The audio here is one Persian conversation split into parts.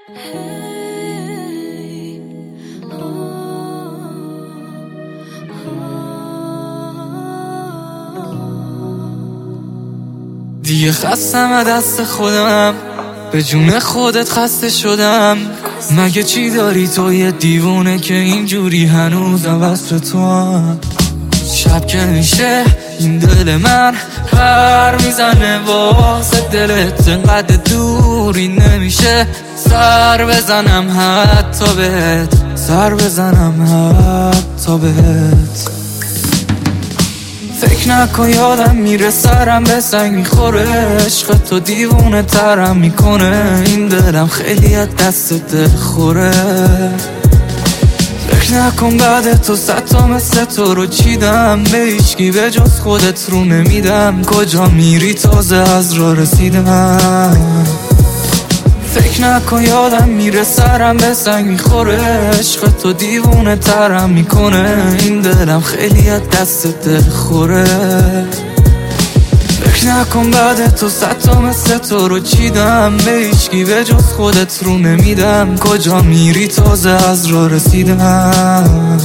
دیگه خستم از دست خودم، به جون خودت خسته شدم. مگه چی داری تو یه دیوونه که اینجوری هنوزم وصل تو هم؟ شب که میشه این دل من پر میزنه واسه دلت، انقدر دوری نمیشه سر بزنم حتی بهت، سر بزنم حتی بهت. فکر نکن یادم میره سرم به سنگ میخوره، عشق تو دیوونه ترم میکنه، این دلم خیلی از دست دل خوره. فکر نکن بعد تو صد تا مثل تو رو چیدم، به هیچکی به جز خودت رو نمیدم، کجا میری تازه از راه رسیدم. فکر نکن یادم میره سرم به سنگ میخوره، عشق تو دیوونه ترم میکنه، این دلم خیلی از دست دل خوره. فکر نکن بعد تو صد تا مثل تو رو چیدم، به هیچکی به جز خودت رو نمیدم، کجا میری تازه از راه رسیدم.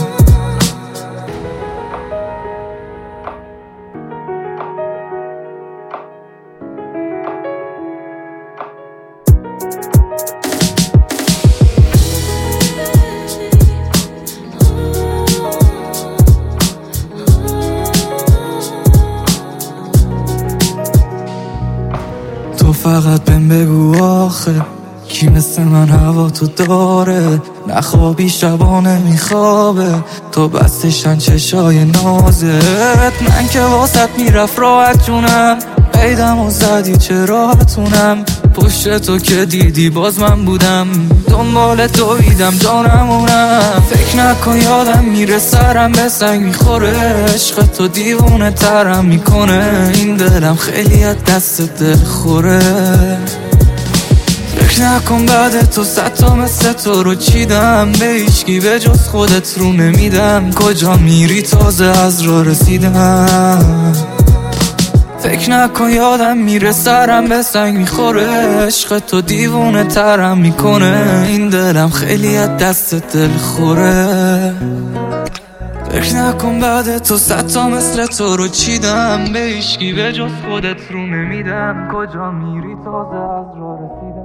تو فقط بهم بگو آخه کی مثل من هوا تو داره، نخوابی شبانه میخوابه تو بستشن چشای نازت. من که واسط میرفت راحت جونم، قیدم و زدی چراتونم، پشت تو که دیدی باز من بودم، دنبال دویدم جانمونم. فکر نکن یادم میره سرم به سنگ میخوره، عشق تو دیوونه ترم میکنه، این دلم خیلی از دست دل خوره. فکر نکن بعد تو صد تا مثل تو رو چیدم، به هیچکی به جز خودت رو نمیدم، کجا میری تازه از راه رسیدم. فکر نکن یادم میره سرم به سنگ میخوره، عشق تو دیوونه ترم میکنه، این دلم خیلی از دست دل خوره. فکر نکن بعد تو صد تا مثل تو رو چیدم، به هیچکی به جز خودت رو نمیدم، کجا میری تازه از راه رسیدم.